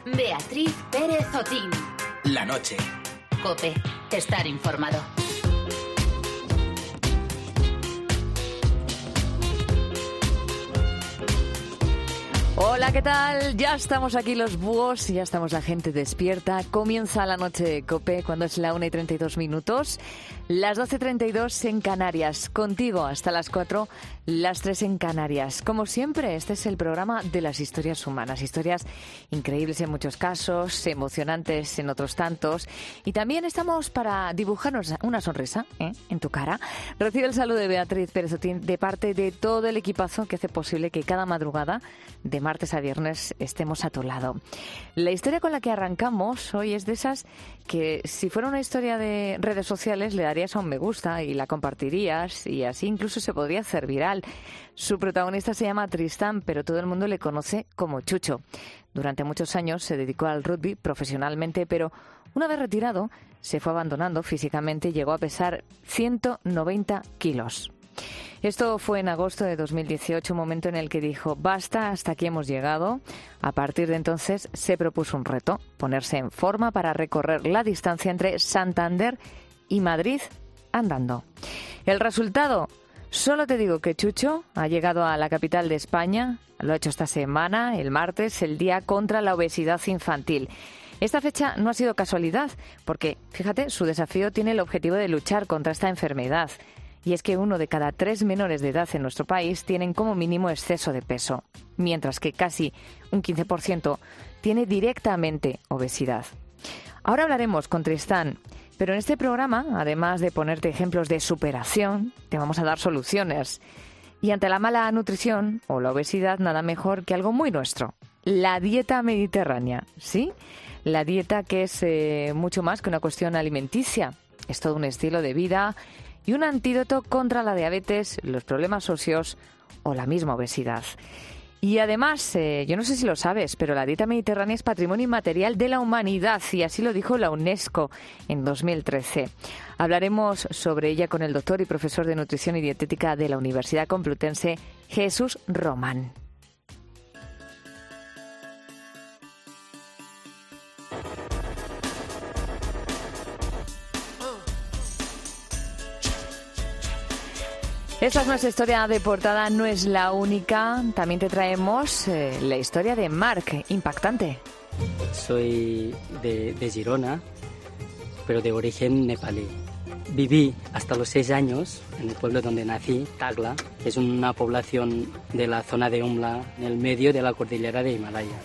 Beatriz Pérez Otín. La noche. COPE. Estar informado. Hola, ¿qué tal? Ya estamos aquí los búhos, ya estamos la gente despierta. Comienza la noche de COPE cuando es la 1:32, las 12:32 en Canarias. Contigo hasta las 4, las 3 en Canarias. Como siempre, este es el programa de las historias humanas. Historias increíbles en muchos casos, emocionantes en otros tantos. Y también estamos para dibujarnos una sonrisa en tu cara. Recibe el saludo de Beatriz Pérez Otín de parte de todo el equipazo que hace posible que cada madrugada, de martes a viernes, estemos a tu lado. La historia con la que arrancamos hoy es de esas que, si fuera una historia de redes sociales, le darías a un me gusta y la compartirías, y así incluso se podría hacer viral. Su protagonista se llama Tristán, pero todo el mundo le conoce como Chucho. Durante muchos años se dedicó al rugby profesionalmente, pero una vez retirado se fue abandonando físicamente y llegó a pesar 190 kilos. Esto fue en agosto de 2018, momento en el que dijo, basta, hasta aquí hemos llegado. A partir de entonces se propuso un reto, ponerse en forma para recorrer la distancia entre Santander y Madrid andando. El resultado, solo te digo que Chucho ha llegado a la capital de España, lo ha hecho esta semana, el martes, el Día contra la Obesidad Infantil. Esta fecha no ha sido casualidad, porque, fíjate, su desafío tiene el objetivo de luchar contra esta enfermedad. Y es que 1 de cada 3 menores de edad en nuestro país tienen como mínimo exceso de peso, mientras que casi un 15% tiene directamente obesidad. Ahora hablaremos con Tristán, pero en este programa, además de ponerte ejemplos de superación, te vamos a dar soluciones. Y ante la mala nutrición o la obesidad, nada mejor que algo muy nuestro, la dieta mediterránea, ¿sí? La dieta que es mucho más que una cuestión alimenticia, es todo un estilo de vida y un antídoto contra la diabetes, los problemas óseos o la misma obesidad. Y además, yo no sé si lo sabes, pero la dieta mediterránea es patrimonio inmaterial de la humanidad, y así lo dijo la UNESCO en 2013. Hablaremos sobre ella con el doctor y profesor de nutrición y dietética de la Universidad Complutense, Jesús Román. Esta es nuestra historia de portada, no es la única. También te traemos la historia de Marc, impactante. Soy de Girona, pero de origen nepalí. Viví hasta los 6 años en el pueblo donde nací, Tagla. Es una población de la zona de Umla, en el medio de la cordillera de Himalaya.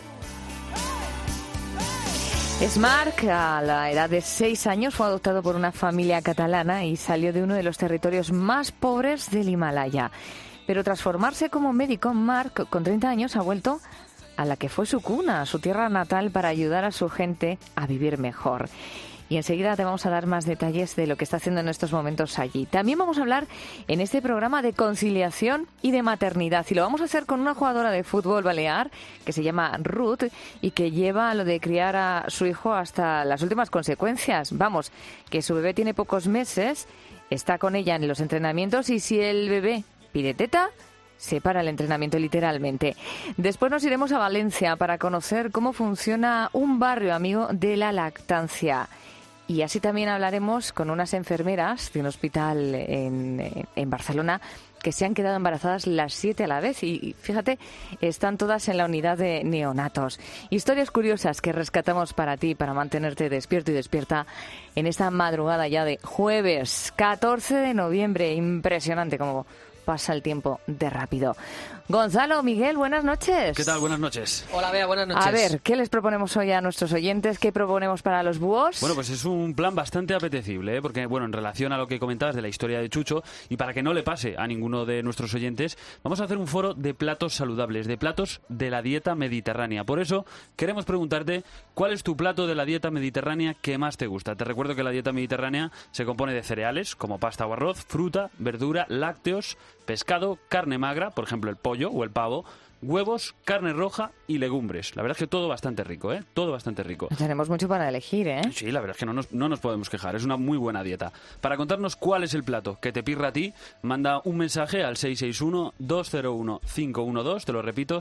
Es Marc, a la edad de 6 años fue adoptado por una familia catalana y salió de uno de los territorios más pobres del Himalaya. Pero tras formarse como médico, Marc, con 30 años, ha vuelto a la que fue su cuna, a su tierra natal, para ayudar a su gente a vivir mejor. Y enseguida te vamos a dar más detalles de lo que está haciendo en estos momentos allí. También vamos a hablar en este programa de conciliación y de maternidad. Y lo vamos a hacer con una jugadora de fútbol balear que se llama Ruth y que lleva lo de criar a su hijo hasta las últimas consecuencias. Vamos, que su bebé tiene pocos meses, está con ella en los entrenamientos y si el bebé pide teta, se para el entrenamiento literalmente. Después nos iremos a Valencia para conocer cómo funciona un barrio amigo de la lactancia. Y así también hablaremos con unas enfermeras de un hospital en Barcelona que se han quedado embarazadas las 7 a la vez. Y fíjate, están todas en la unidad de neonatos. Historias curiosas que rescatamos para ti, para mantenerte despierto y despierta en esta madrugada ya de jueves 14 de noviembre. Impresionante cómo pasa el tiempo de rápido. Gonzalo, Miguel, buenas noches. ¿Qué tal? Buenas noches. Hola, Bea, buenas noches. A ver, ¿qué les proponemos hoy a nuestros oyentes? ¿Qué proponemos para los búhos? Bueno, pues es un plan bastante apetecible, porque, bueno, en relación a lo que comentabas de la historia de Chucho, y para que no le pase a ninguno de nuestros oyentes, vamos a hacer un foro de platos saludables, de platos de la dieta mediterránea. Por eso, queremos preguntarte, ¿cuál es tu plato de la dieta mediterránea que más te gusta? Te recuerdo que la dieta mediterránea se compone de cereales, como pasta o arroz, fruta, verdura, lácteos, pescado, carne magra, por ejemplo el pollo o el pavo, huevos, carne roja y legumbres. La verdad es que todo bastante rico, ¿eh? Todo bastante rico. Tenemos mucho para elegir, ¿eh? Sí, la verdad es que no nos podemos quejar. Es una muy buena dieta. Para contarnos cuál es el plato que te pirra a ti, manda un mensaje al 661-201-512. Te lo repito,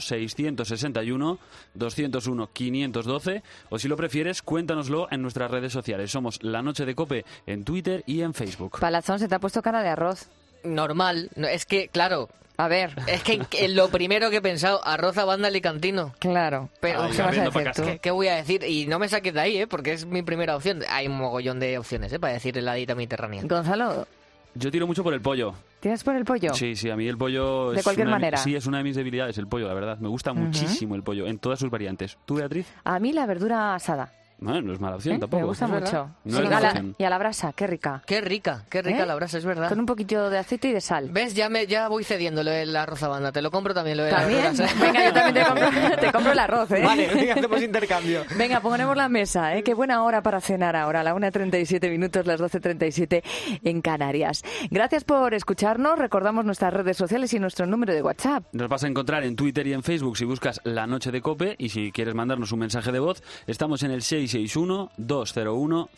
661-201-512. O si lo prefieres, cuéntanoslo en nuestras redes sociales. Somos La Noche de COPE en Twitter y en Facebook. Palazón, se te ha puesto cara de arroz. Normal. No, es que, claro, A ver, es que lo primero que he pensado, arroz a banda alicantino. claro. Pero, Ay, ¿qué vas a abriendo pa' decir tú? casa. ¿qué voy a decir? Y no me saques de ahí, porque es mi primera opción. Hay un mogollón de opciones, para decir en la dieta mediterránea. Gonzalo, Yo tiro mucho por el pollo. ¿tienes por el pollo? Sí, a mí el pollo... De cualquier manera. Sí, es una de mis debilidades, el pollo, la verdad. Me gusta muchísimo el pollo, en todas sus variantes. ¿Tú, Beatriz? A mí la verdura asada. Bueno, no es mala opción ¿eh? tampoco. Me gusta es verdad. mucho. No Sí, es a mala la- opción. y a la brasa, qué rica. Qué rica ¿Eh? la brasa, es verdad. Con un poquito de aceite y de sal. ¿Ves? Ya voy cediendo lo de la arroz a banda. Te lo compro también, lo de la ¿También? brasa. Venga, yo también te compro el arroz, ¿eh? Vale, venga, hacemos intercambio. Venga, ponemos la mesa, ¿eh? Qué buena hora para cenar ahora, a la 1:37 minutos, las 12:37 en Canarias. Gracias por escucharnos. Recordamos nuestras redes sociales y nuestro número de WhatsApp. Nos vas a encontrar en Twitter y en Facebook si buscas La Noche de COPE, y si quieres mandarnos un mensaje de voz, estamos en el 661-201-512.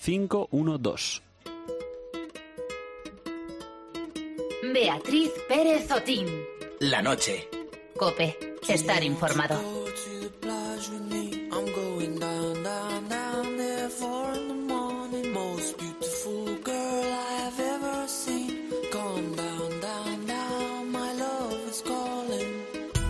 Beatriz Pérez Otín. La noche. COPE. Estar informado. I'm going down, down, down there 4 in the morning. Most beautiful girl I have ever seen. Gone down, down, down, my love is calling.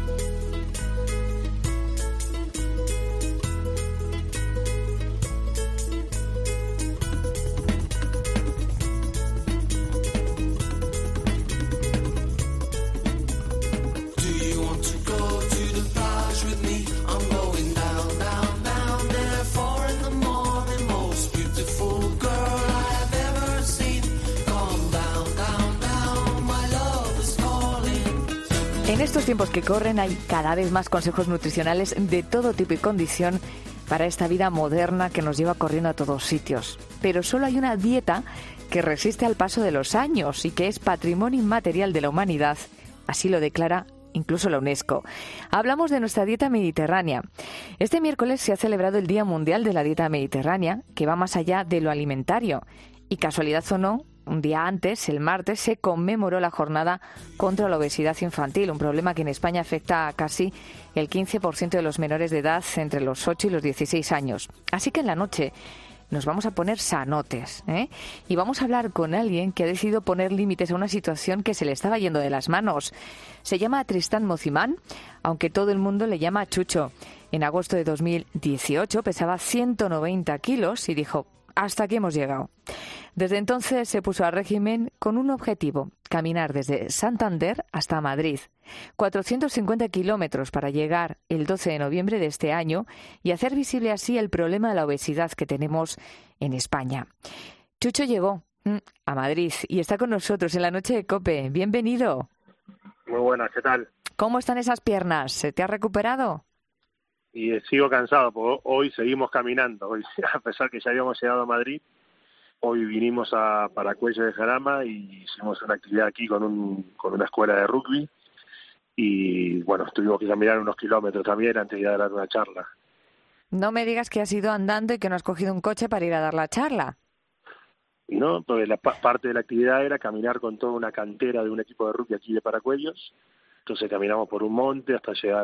Do you want to go to the plage with me? I'm going down, down, down there 4 in the morning. Most beautiful girl I have ever seen. Come down, down, down, my love is calling. En estos tiempos que corren hay cada vez más consejos nutricionales de todo tipo y condición para esta vida moderna que nos lleva corriendo a todos sitios. Pero solo hay una dieta que resiste al paso de los años y que es patrimonio inmaterial de la humanidad. Así lo declara incluso la UNESCO. Hablamos de nuestra dieta mediterránea. Este miércoles se ha celebrado el Día Mundial de la Dieta Mediterránea, que va más allá de lo alimentario. Y casualidad o no, un día antes, el martes, se conmemoró la jornada contra la obesidad infantil, un problema que en España afecta a casi el 15% de los menores de edad entre los 8 y los 16 años. Así que en la noche nos vamos a poner sanotes, ¿eh? Y vamos a hablar con alguien que ha decidido poner límites a una situación que se le estaba yendo de las manos. Se llama Tristán Mocimán, aunque todo el mundo le llama Chucho. En agosto de 2018 pesaba 190 kilos y dijo: hasta aquí hemos llegado. Desde entonces se puso a régimen con un objetivo: caminar desde Santander hasta Madrid. 450 kilómetros para llegar el 12 de noviembre de este año y hacer visible así el problema de la obesidad que tenemos en España. Chucho llegó a Madrid y está con nosotros en la noche de COPE. Bienvenido. Muy buenas, ¿qué tal? ¿Cómo están esas piernas? ¿Se te ha recuperado? Y sigo cansado, porque hoy seguimos caminando. Hoy, a pesar que ya habíamos llegado a Madrid, hoy vinimos para Cuello de Jarama y hicimos una actividad aquí con una escuela de rugby. Y bueno, tuvimos que caminar unos kilómetros también antes de ir a dar una charla. No me digas que has ido andando y que no has cogido un coche para ir a dar la charla. ¿No? Porque la parte de la actividad era caminar con toda una cantera de un equipo de rugby aquí de Paracuellos. Entonces caminamos por un monte hasta llegar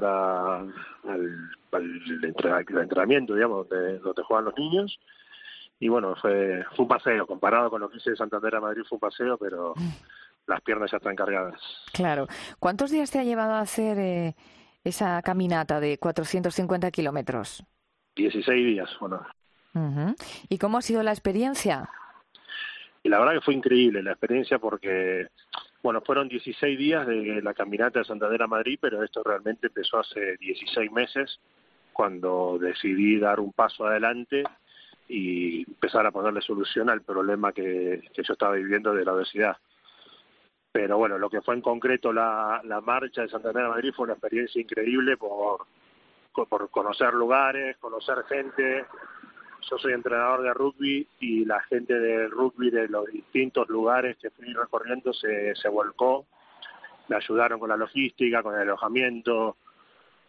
al entrenamiento, digamos, donde juegan los niños. Y bueno, fue un paseo. Comparado con lo que hice de Santander a Madrid fue un paseo, pero las piernas ya están cargadas. Claro. ¿Cuántos días te ha llevado a hacer esa caminata de 450 kilómetros? 16 días, bueno. Uh-huh. ¿Y cómo ha sido la experiencia? Y la verdad que fue increíble la experiencia porque, bueno, fueron 16 días de la caminata de Santander a Madrid, pero esto realmente empezó hace 16 meses, cuando decidí dar un paso adelante y empezar a ponerle solución al problema que yo estaba viviendo de la obesidad. Pero bueno, lo que fue en concreto la marcha de Santander a Madrid fue una experiencia increíble por conocer lugares, conocer gente. Yo soy entrenador de rugby y la gente del rugby de los distintos lugares que fui recorriendo se volcó. Me ayudaron con la logística, con el alojamiento,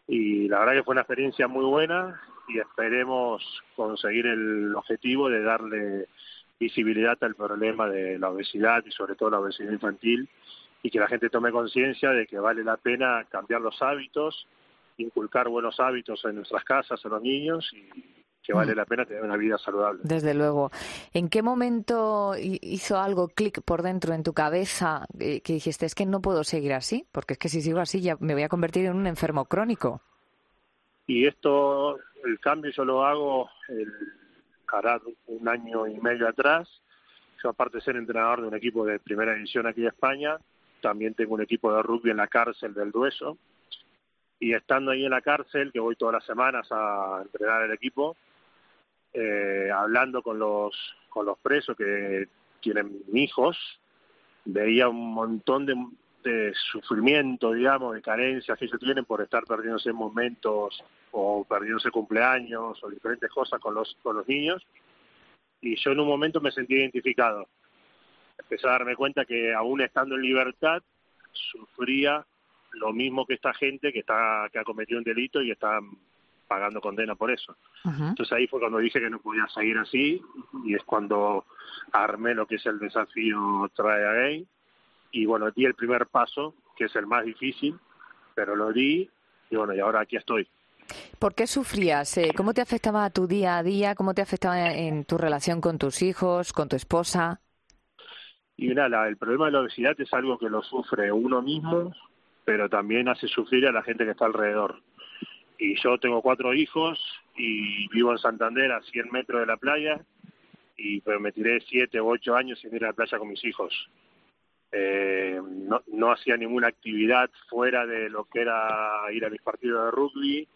Y la verdad que fue una experiencia muy buena y esperemos conseguir el objetivo de darle visibilidad al problema de la obesidad y sobre todo la obesidad infantil, y que la gente tome conciencia de que vale la pena cambiar los hábitos, inculcar buenos hábitos en nuestras casas a los niños, y que vale la pena tener una vida saludable. Desde luego. ¿En qué momento hizo algo clic por dentro en tu cabeza que dijiste, es que no puedo seguir así? Porque es que si sigo así ya me voy a convertir en un enfermo crónico. Y esto, el cambio yo lo hago hará 1 año y medio atrás. Yo, aparte de ser entrenador de un equipo de primera división aquí en España, también tengo un equipo de rugby en la cárcel del Dueso. Y estando ahí en la cárcel, que voy todas las semanas a entrenar el equipo, hablando con los presos que tienen hijos, veía un montón de sufrimiento, digamos, de carencias que ellos tienen por estar perdiéndose momentos o perdiéndose cumpleaños o diferentes cosas con los niños. Y yo en un momento me sentí identificado. Empecé a darme cuenta que aún estando en libertad sufría lo mismo que esta gente que ha cometido un delito y está pagando condena por eso. Ajá. Entonces ahí fue cuando dije que no podía seguir así, y es cuando armé lo que es el desafío Try Again, y bueno, di el primer paso, que es el más difícil, pero lo di, y bueno, y ahora aquí estoy. ¿Por qué sufrías? ¿Cómo te afectaba tu día a día? ¿Cómo te afectaba en tu relación con tus hijos, con tu esposa? Y mira, el problema de la obesidad es algo que lo sufre uno mismo, pero también hace sufrir a la gente que está alrededor. Y yo tengo 4 hijos y vivo en Santander, a 100 metros de la playa, pero me tiré 7 u 8 años sin ir a la playa con mis hijos. No hacía ninguna actividad fuera de lo que era ir a mis partidos de rugby,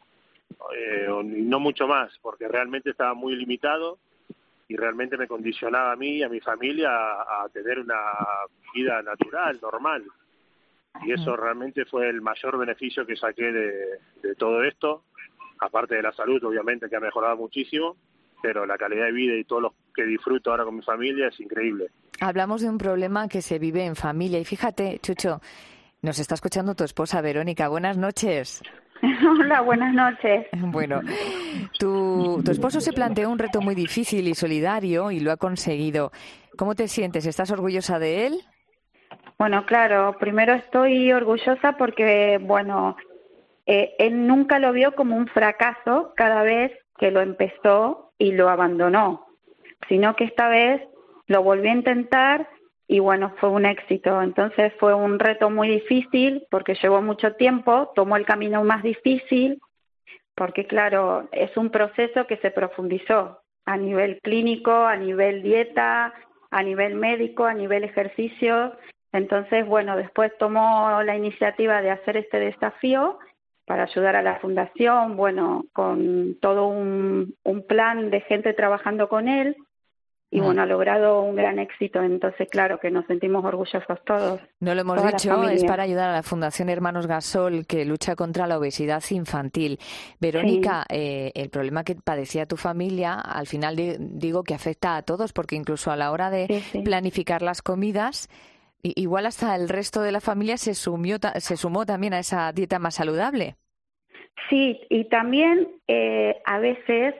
no mucho más, porque realmente estaba muy limitado y realmente me condicionaba a mí y a mi familia a tener una vida natural, normal. Y eso realmente fue el mayor beneficio que saqué de todo esto, aparte de la salud, obviamente, que ha mejorado muchísimo, pero la calidad de vida y todo lo que disfruto ahora con mi familia es increíble. Hablamos de un problema que se vive en familia. Y fíjate, Chucho, nos está escuchando tu esposa, Verónica. Buenas noches. Hola, buenas noches. Bueno, tu esposo se planteó un reto muy difícil y solidario y lo ha conseguido. ¿Cómo te sientes? ¿Estás orgullosa de él? Bueno, claro, primero estoy orgullosa porque, bueno, él nunca lo vio como un fracaso cada vez que lo empezó y lo abandonó, sino que esta vez lo volvió a intentar y, bueno, fue un éxito. Entonces fue un reto muy difícil porque llevó mucho tiempo, tomó el camino más difícil, porque, claro, es un proceso que se profundizó a nivel clínico, a nivel dieta, a nivel médico, a nivel ejercicio. Entonces, bueno, después tomó la iniciativa de hacer este desafío para ayudar a la fundación, bueno, con todo un plan de gente trabajando con él, y bueno, ha logrado un gran éxito. Entonces, claro que nos sentimos orgullosos todos. No lo hemos toda la dicho, familia. es para ayudar a la Fundación Hermanos Gasol, que lucha contra la obesidad infantil. Verónica, el problema que padecía tu familia, al final digo que afecta a todos, porque incluso a la hora de planificar las comidas, igual hasta el resto de la familia se sumó también a esa dieta más saludable. Sí, y también a veces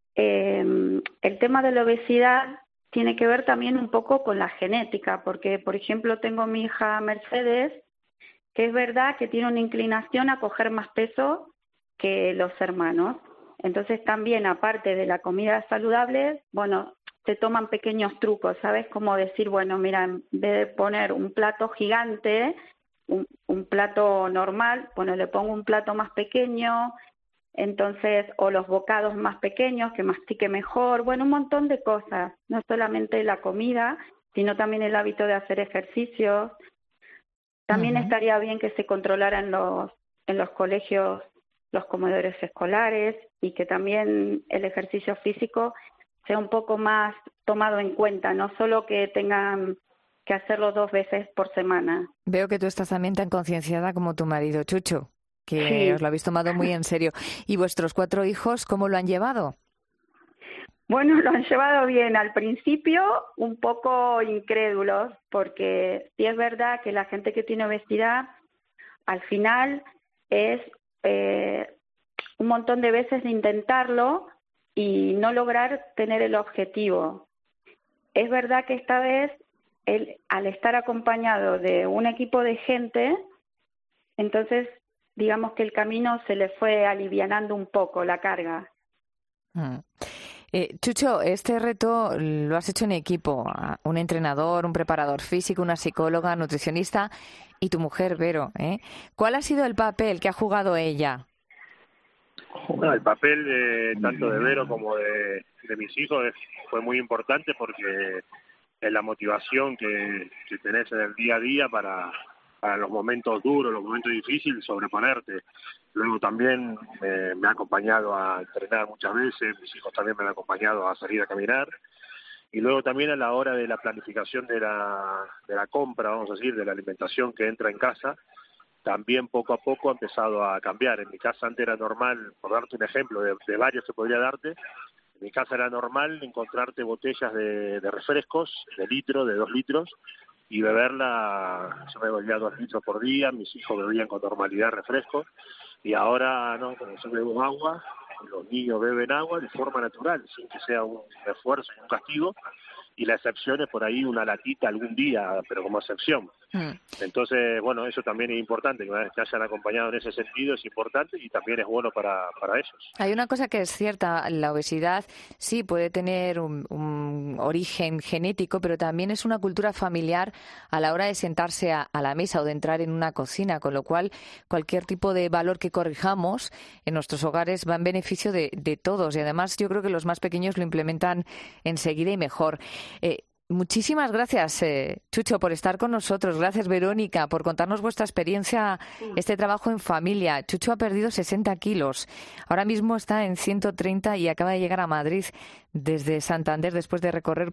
el tema de la obesidad tiene que ver también un poco con la genética, porque, por ejemplo, tengo mi hija Mercedes, que es verdad que tiene una inclinación a coger más peso que los hermanos. Entonces también, aparte de la comida saludable, bueno, se toman pequeños trucos, ¿sabes? Como decir, bueno, mira, en vez de poner un plato gigante, un plato normal, bueno, le pongo un plato más pequeño, entonces, o los bocados más pequeños, que mastique mejor, bueno, un montón de cosas, no solamente la comida, sino también el hábito de hacer ejercicios. También estaría bien que se controlaran en los colegios los comedores escolares, y que también el ejercicio físico sea un poco más tomado en cuenta, no solo que tengan que hacerlo 2 veces por semana. Veo que tú estás también tan concienciada como tu marido, Chucho, que os lo habéis tomado muy en serio. ¿Y vuestros 4 hijos cómo lo han llevado? Bueno, lo han llevado bien. Al principio un poco incrédulos, porque sí es verdad que la gente que tiene obesidad al final es un montón de veces de intentarlo y no lograr tener el objetivo. Es verdad que esta vez, él, al estar acompañado de un equipo de gente, entonces digamos que el camino se le fue alivianando un poco la carga. Chucho, este reto lo has hecho en equipo, un entrenador, un preparador físico, una psicóloga, nutricionista y tu mujer, Vero, ¿eh? ¿Cuál ha sido el papel que ha jugado ella? Bueno, el papel tanto de Vero como de mis hijos fue muy importante porque es la motivación que tenés en el día a día para los momentos duros, los momentos difíciles, sobreponerte. Luego también me ha acompañado a entrenar muchas veces, mis hijos también me han acompañado a salir a caminar. Y luego también a la hora de la planificación de la compra, vamos a decir, de la alimentación que entra en casa, también poco a poco ha empezado a cambiar. En mi casa antes era normal, por darte un ejemplo de varios que podría darte, en mi casa era normal encontrarte botellas de refrescos, de litro, de 2 litros, y beberla, yo me bebía 2 litros por día, mis hijos bebían con normalidad refrescos, y ahora no, como yo bebo agua, los niños beben agua de forma natural, sin que sea un esfuerzo y un castigo, y la excepción es por ahí una latita algún día, pero como excepción. Entonces, bueno, eso también es importante, que una vez que hayan acompañado en ese sentido es importante y también es bueno para ellos. Hay una cosa que es cierta, la obesidad sí puede tener un origen genético, pero también es una cultura familiar a la hora de sentarse a la mesa o de entrar en una cocina, con lo cual cualquier tipo de valor que corrijamos en nuestros hogares va en beneficio de todos y además yo creo que los más pequeños lo implementan enseguida y mejor. Muchísimas gracias, Chucho, por estar con nosotros. Gracias, Verónica, por contarnos vuestra experiencia, este trabajo en familia. Chucho ha perdido 60 kilos. Ahora mismo está en 130 y acaba de llegar a Madrid desde Santander después de recorrer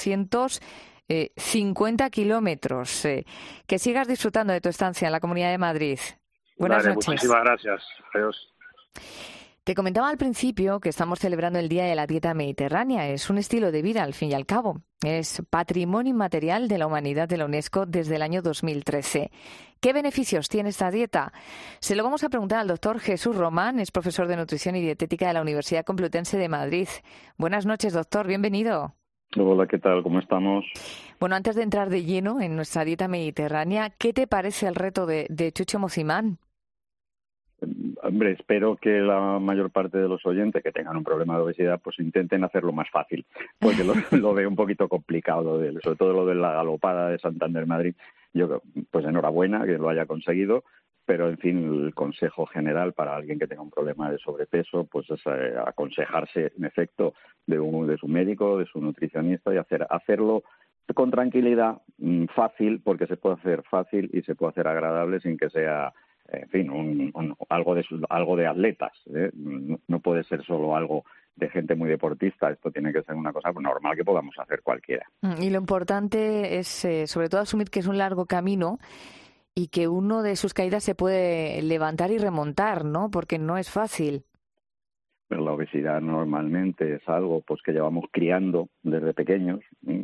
450 kilómetros. Que sigas disfrutando de tu estancia en la Comunidad de Madrid. Buenas noches. Muchísimas gracias. Adiós. Te comentaba al principio que estamos celebrando el Día de la Dieta Mediterránea. Es un estilo de vida, al fin y al cabo. Es Patrimonio Inmaterial de la Humanidad de la UNESCO desde el año 2013. ¿Qué beneficios tiene esta dieta? Se lo vamos a preguntar al doctor Jesús Román, es profesor de Nutrición y Dietética de la Universidad Complutense de Madrid. Buenas noches, doctor. Bienvenido. Hola, ¿qué tal? ¿Cómo estamos? Bueno, antes de entrar de lleno en nuestra dieta mediterránea, ¿qué te parece el reto de Chucho Mocimán? Hombre, espero que la mayor parte de los oyentes que tengan un problema de obesidad pues intenten hacerlo más fácil, porque lo veo un poquito complicado, sobre todo lo de la galopada de Santander-Madrid. Yo, pues enhorabuena que lo haya conseguido, pero en fin, el consejo general para alguien que tenga un problema de sobrepeso pues es aconsejarse en efecto de su médico, de su nutricionista y hacerlo con tranquilidad, fácil, porque se puede hacer fácil y se puede hacer agradable sin que sea en fin, algo de atletas, ¿eh? No puede ser solo algo de gente muy deportista, esto tiene que ser una cosa normal que podamos hacer cualquiera. Y lo importante es, sobre todo, asumir que es un largo camino y que uno de sus caídas se puede levantar y remontar, ¿no? Porque no es fácil. Pero la obesidad normalmente es algo pues que llevamos criando desde pequeños,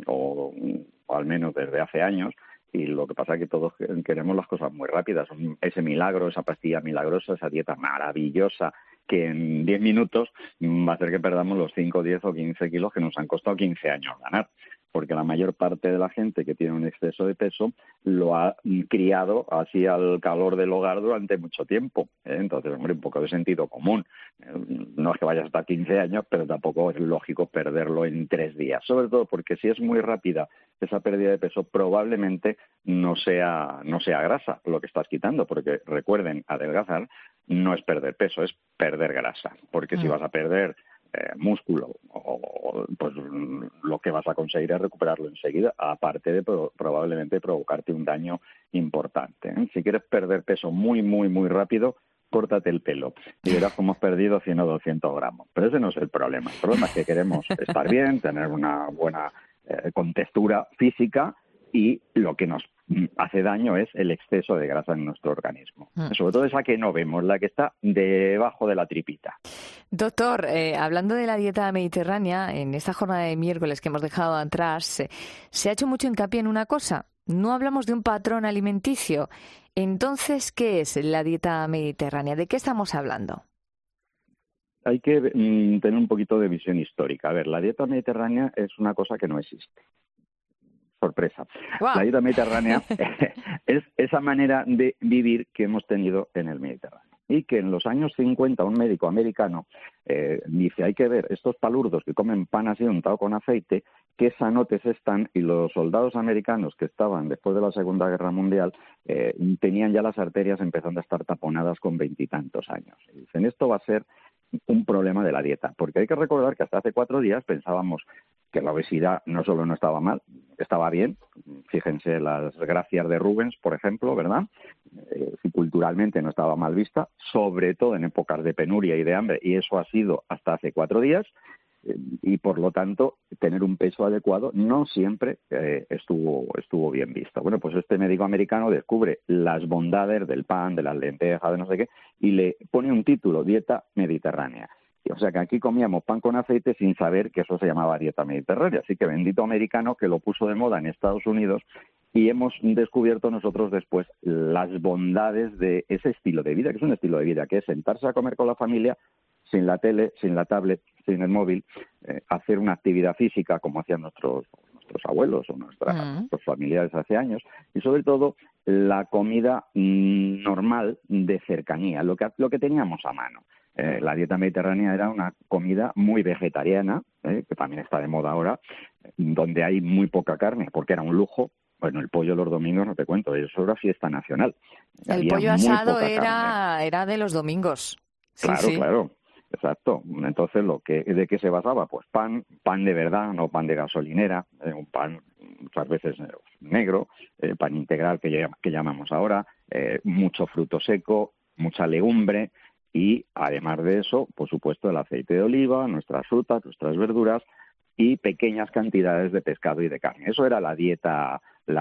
o al menos desde hace años, y lo que pasa es que todos queremos las cosas muy rápidas. Ese milagro, esa pastilla milagrosa, esa dieta maravillosa que en 10 minutos va a hacer que perdamos los 5, 10 o 15 kilos que nos han costado 15 años ganar. Porque la mayor parte de la gente que tiene un exceso de peso lo ha criado así al calor del hogar durante mucho tiempo. Entonces, hombre, un poco de sentido común. No es que vayas hasta 15 años, pero tampoco es lógico perderlo en 3 días. Sobre todo porque si es muy rápida esa pérdida de peso, probablemente no sea grasa lo que estás quitando. Porque recuerden, adelgazar no es perder peso, es perder grasa. Porque si vas a perder músculo, pues lo que vas a conseguir es recuperarlo enseguida, aparte de probablemente provocarte un daño importante, ¿eh? Si quieres perder peso muy, muy, muy rápido, córtate el pelo y verás cómo has perdido 100 o 200 gramos. Pero ese no es el problema. El problema es que queremos estar bien, tener una buena contextura física, y lo que nos hace daño es el exceso de grasa en nuestro organismo. Sobre todo esa que no vemos, la que está debajo de la tripita. Doctor, hablando de la dieta mediterránea, en esta jornada de miércoles que hemos dejado atrás, se ha hecho mucho hincapié en una cosa. No hablamos de un patrón alimenticio. Entonces, ¿qué es la dieta mediterránea? ¿De qué estamos hablando? hay que tener un poquito de visión histórica. A ver, la dieta mediterránea es una cosa que no existe. Sorpresa. Wow. La dieta mediterránea es esa manera de vivir que hemos tenido en el Mediterráneo. Y que en los años 50 un médico americano dice, hay que ver estos palurdos que comen pan así untado con aceite, qué sanotes están, y los soldados americanos que estaban después de la Segunda Guerra Mundial tenían ya las arterias empezando a estar taponadas con 20 y tantos años. Y dicen, esto va a ser un problema de la dieta, porque hay que recordar que hasta hace 4 días pensábamos que la obesidad no solo no estaba mal, estaba bien. Fíjense las gracias de Rubens, por ejemplo, ¿verdad? Si culturalmente no estaba mal vista, sobre todo en épocas de penuria y de hambre, y eso ha sido hasta hace 4 días, y por lo tanto tener un peso adecuado no siempre estuvo bien visto. Bueno, pues este médico americano descubre las bondades del pan, de las lentejas, de no sé qué, y le pone un título, dieta mediterránea. O sea que aquí comíamos pan con aceite sin saber que eso se llamaba dieta mediterránea. Así que bendito americano que lo puso de moda en Estados Unidos, y hemos descubierto nosotros después las bondades de ese estilo de vida, que es un estilo de vida, que es sentarse a comer con la familia, sin la tele, sin la tablet, sin el móvil, hacer una actividad física como hacían nuestros abuelos o nuestros familiares hace años, y sobre todo la comida normal de cercanía, lo que teníamos a mano. La dieta mediterránea era una comida muy vegetariana, que también está de moda ahora, donde hay muy poca carne, porque era un lujo. Bueno, el pollo los domingos no te cuento, eso era fiesta nacional. El Había pollo muy asado poca carne. era de los domingos. Sí, Claro, sí. claro, exacto. Entonces, ¿de qué se basaba? Pues pan de verdad, no pan de gasolinera, un pan muchas veces negro, pan integral que llamamos ahora, mucho fruto seco, mucha legumbre, y además de eso, por supuesto, el aceite de oliva, nuestras frutas, nuestras verduras y pequeñas cantidades de pescado y de carne. Eso era la dieta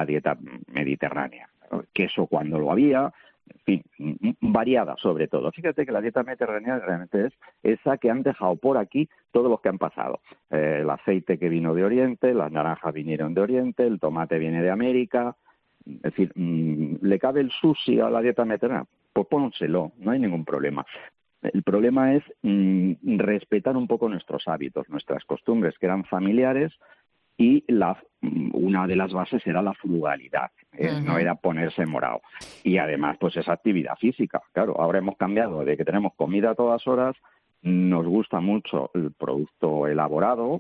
mediterránea. Queso cuando lo había, en fin, variada sobre todo. Fíjate que la dieta mediterránea realmente es esa que han dejado por aquí todos los que han pasado. El aceite que vino de Oriente, las naranjas vinieron de Oriente, el tomate viene de América. Es decir, ¿le cabe el sushi a la dieta mediterránea? Pues pónselo, no hay ningún problema. El problema es respetar un poco nuestros hábitos, nuestras costumbres que eran familiares, y una de las bases era la frugalidad, no era ponerse morado. Y además, pues esa actividad física. Claro, ahora hemos cambiado de que tenemos comida a todas horas, nos gusta mucho el producto elaborado,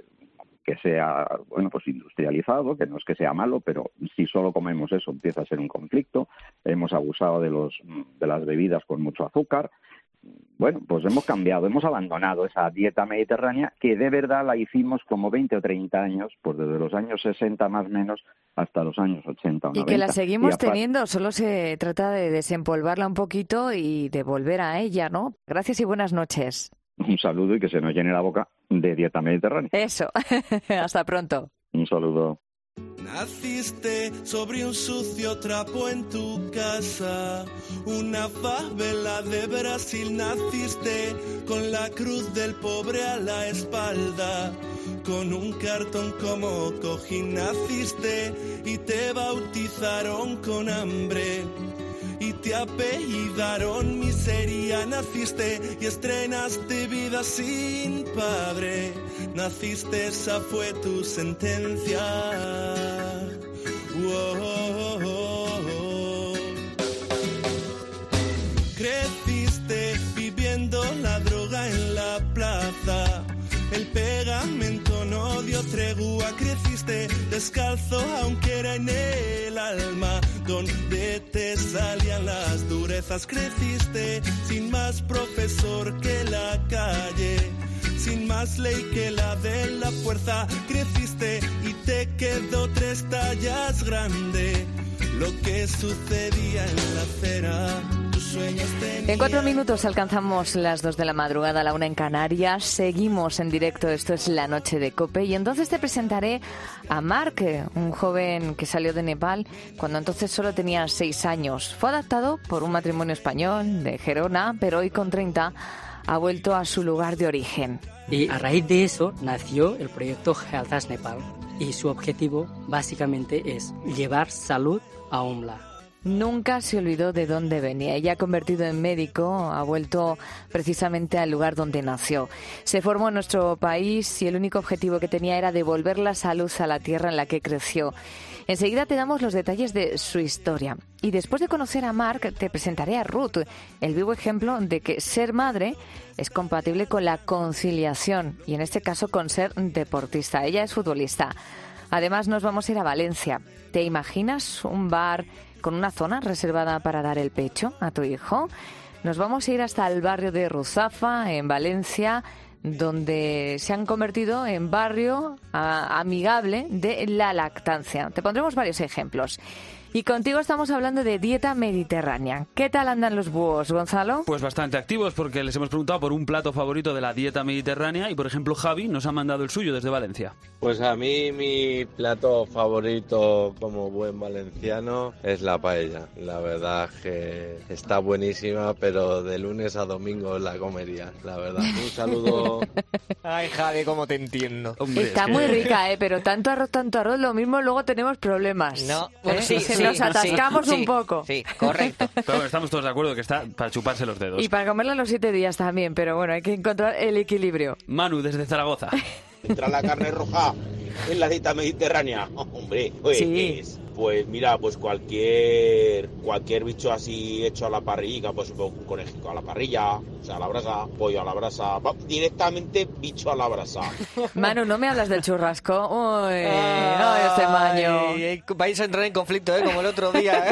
que sea, bueno, pues industrializado, que no es que sea malo, pero si solo comemos eso empieza a ser un conflicto. Hemos abusado de las bebidas con mucho azúcar. Bueno, pues hemos cambiado, hemos abandonado esa dieta mediterránea que de verdad la hicimos como 20 o 30 años, pues desde los años 60 más o menos hasta los años 80 o 90. Y que la seguimos teniendo, solo se trata de desempolvarla un poquito y de volver a ella, ¿no? Gracias y buenas noches. Un saludo y que se nos llene la boca de dieta mediterránea. Eso, hasta pronto. Un saludo. Naciste sobre un sucio trapo en tu casa, una favela de Brasil. Naciste con la cruz del pobre a la espalda, con un cartón como cojín. Naciste y te bautizaron con hambre y te apellidaron miseria. Naciste y estrenaste vida sin padre. Naciste, esa fue tu sentencia. Creciste viviendo la droga en la plaza. El pegamento no dio tregua. Creciste descalzo aunque era en el alma donde te salían las durezas. Creciste sin más profesor que la calle, sin más ley que la de la fuerza. Creciste y te quedó 3 tallas grande lo que sucedía en la acera. En 4 minutos alcanzamos las 2 de la madrugada, la 1 en Canarias. Seguimos en directo, esto es La Noche de COPE. Y entonces te presentaré a Mark, un joven que salió de Nepal cuando entonces solo tenía 6 años. Fue adoptado por un matrimonio español de Gerona, pero hoy con 30 ha vuelto a su lugar de origen. Y a raíz de eso nació el proyecto Health as Nepal. Y su objetivo básicamente es llevar salud a Umla. nunca se olvidó de dónde venía. Ella, convertido en médico, ha vuelto precisamente al lugar donde nació. Se formó en nuestro país y el único objetivo que tenía era devolver la salud a la tierra en la que creció. Enseguida te damos los detalles de su historia. Y después de conocer a Marc, te presentaré a Ruth, el vivo ejemplo de que ser madre es compatible con la conciliación y en este caso con ser deportista. Ella es futbolista. Además, nos vamos a ir a Valencia. ¿Te imaginas un bar con una zona reservada para dar el pecho a tu hijo? Nos vamos a ir hasta el barrio de Ruzafa, en Valencia, donde se han convertido en barrio amigable de la lactancia. Te pondremos varios ejemplos. Y contigo estamos hablando de dieta mediterránea. ¿Qué tal andan los búhos, Gonzalo? Pues bastante activos, porque les hemos preguntado por un plato favorito de la dieta mediterránea y, por ejemplo, Javi nos ha mandado el suyo desde Valencia. Pues a mí mi plato favorito como buen valenciano es la paella. La verdad que está buenísima, pero de lunes a domingo la comería, la verdad. Un saludo. Ay, Javi, cómo te entiendo. Hombre, Está muy rica, pero tanto arroz, lo mismo luego tenemos problemas. No, bueno, sí, nos atascamos un poco. Sí, correcto. Pero bueno, estamos todos de acuerdo que está para chuparse los dedos. Y para comerla los 7 días también, pero bueno, hay que encontrar el equilibrio. Manu, desde Zaragoza. Entra la carne roja en la dieta mediterránea. Hombre, pues, Sí. pues mira, pues cualquier bicho así hecho a la parrilla, pues un conejico a la parrilla, o sea, a la brasa, pollo a la brasa, directamente bicho a la brasa. Manu, no me hablas del churrasco. Uy, este maño. Ay, vais a entrar en conflicto, como el otro día.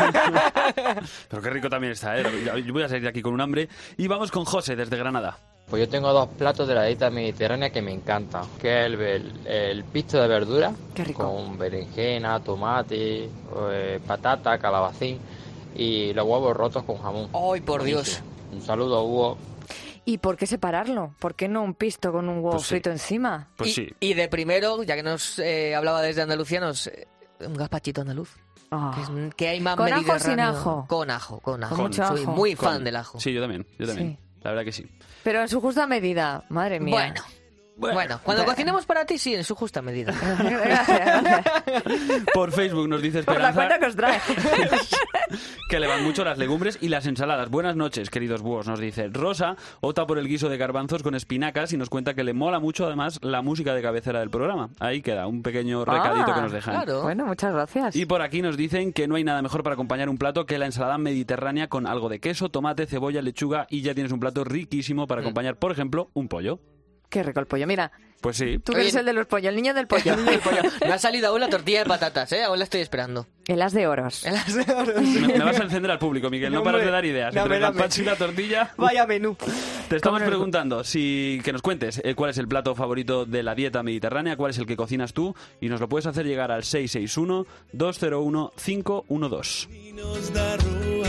Pero qué rico también está, Yo voy a salir de aquí con un hambre. Y vamos con José, desde Granada. Pues yo tengo 2 platos de la dieta mediterránea que me encantan, que es el pisto de verdura, Qué rico. con berenjena, tomate, patata, calabacín y los huevos rotos con jamón. Ay, por Dios. Un saludo, Hugo. ¿Y por qué separarlo? ¿Por qué no un pisto con un huevo Pues sí. frito encima? Pues y, sí. y de primero, ya que nos hablaba desde Andalucía, un gazpachito andaluz. Ah. Que hay más ¿Con ajo o mediterráneo. sin ajo? Con ajo, con ajo. Con mucho Soy ajo. muy fan del ajo. Sí, yo también. Sí. La verdad que sí. Pero en su justa medida, madre mía. Bueno, cuando cocinemos para ti, sí, en su justa medida. Gracias. Por Facebook nos dice Por la Esperanza cuenta que os trae. que le van mucho las legumbres y las ensaladas. Buenas noches, queridos búhos, nos dice. Rosa opta por el guiso de garbanzos con espinacas y nos cuenta que le mola mucho, además, la música de cabecera del programa. Ahí queda, un pequeño recadito que nos dejan. Claro. Bueno, muchas gracias. Y por aquí nos dicen que no hay nada mejor para acompañar un plato que la ensalada mediterránea con algo de queso, tomate, cebolla, lechuga y ya tienes un plato riquísimo para acompañar, por ejemplo, un pollo. Qué rico el pollo. Mira, Pues sí. tú que eres Oye, el de los pollos, el niño del pollo. Me ha salido aún la tortilla de patatas, aún la estoy esperando. El as de oros. Me vas a encender al público, Miguel. No paras de dar ideas. Entre el gazpacho y la tortilla. Vaya menú. Te estamos preguntando que nos cuentes cuál es el plato favorito de la dieta mediterránea, cuál es el que cocinas tú, y nos lo puedes hacer llegar al 661-201-512. Nos da rua